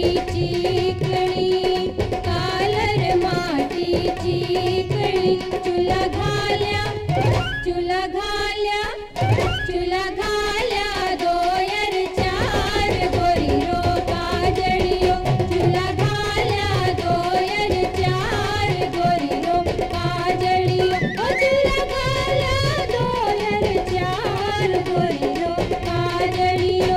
चीकणी कालर माटी चीकणी चुला घाल्या चुला घाल्या चुला घाल्या दोयर चार गोरी रो काजळियो चुला घाल्या दोयर चार गोरी रो काजळियो चुला घाल्या दोयर चार गोरी रो काजळियो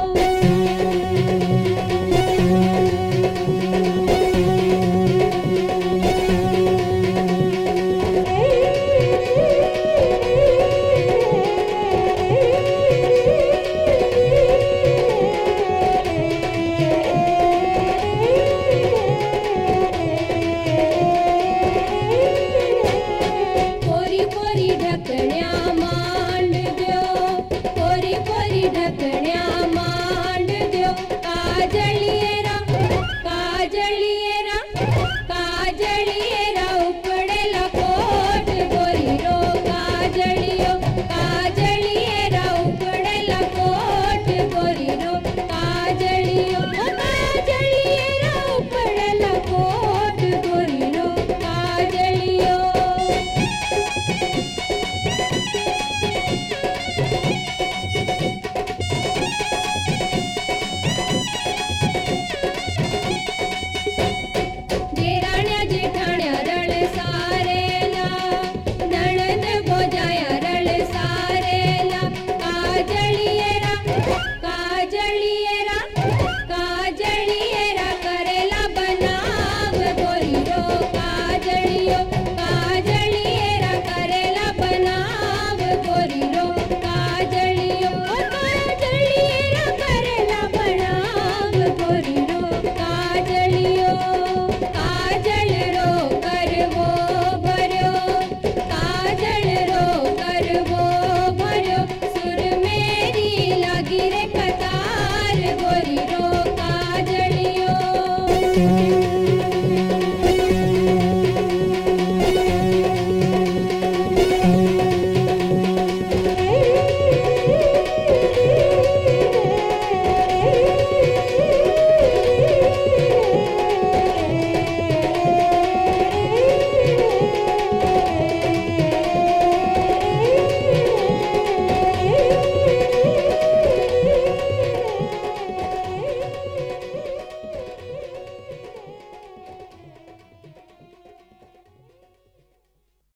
कोरी कोरी ढकण्या मांड द्यो कोरी कोरी ढकण्या मांड द्यो काजळियेरा काजळियेरा काजळियेरा उपडेला कोट गोरी रो काजळियो काजळियेरा उपडेला कोट गोरी रो काजळियो काजळियेरा उपडेला कोट गोरी रो काजळियो देराण्या जेठाण्या रळ सारेला नणंद भोजाया रळ सारेला काजळियेरा काजळियेरा काजळियेरा करेला बनाव गोरी रो काजळियो काजळियेरा करेला बनाव गोरी रो काजळियो काजळियेरा करेला बनाव गोरी रो काजळियो काजल रो करवो भर्यो काजल रो करवो भर्यो सुर मेरी लागी रे कतार गोरी रो काजळियो